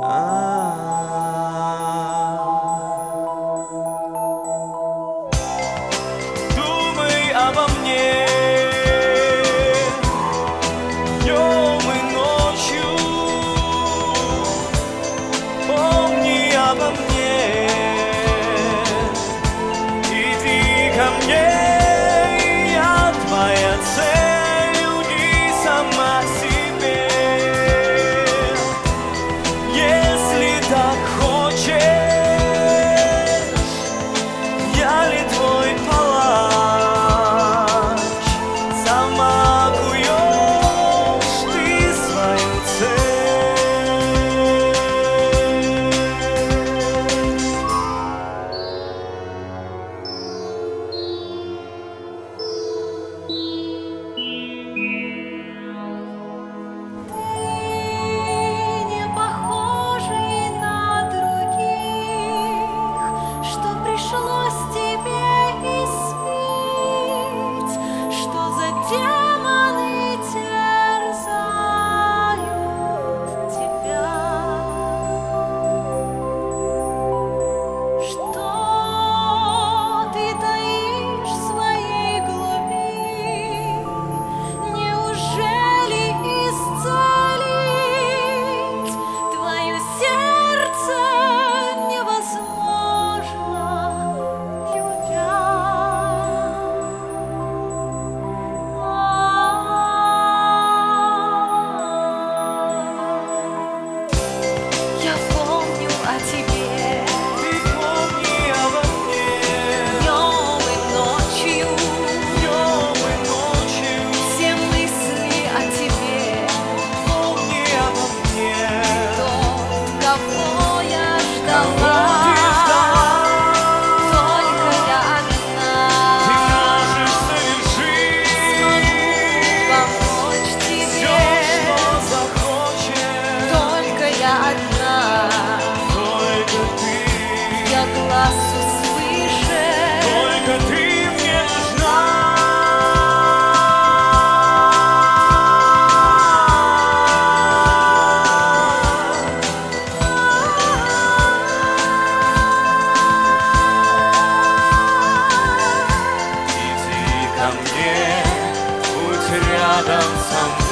Думай обо мне днем и ночью, помни обо мне, иди ко мне, я твоя цель, уйди сама себе, если так хочешь, я ли твой палач, сама куешь ты свою цель. Не похожий на других, что пришлось тебе испить, что за демоны терзают тебя, что ты таишь в своей глубине. Неужели исцелить твое сердце невозможно, любя? Я помню о тебе Ты помни обо мне днем и ночью, днем и ночью, все мысли о тебе, помни обо мне. то, кого я Кого ждала. ты ждала? Только я Ты одна можешь совершить помочь все, тебе. что захочешь. Только я одна, Только ты, я глаз услышишь. только ты мне нужна. Иди ко мне, будь рядом со мной.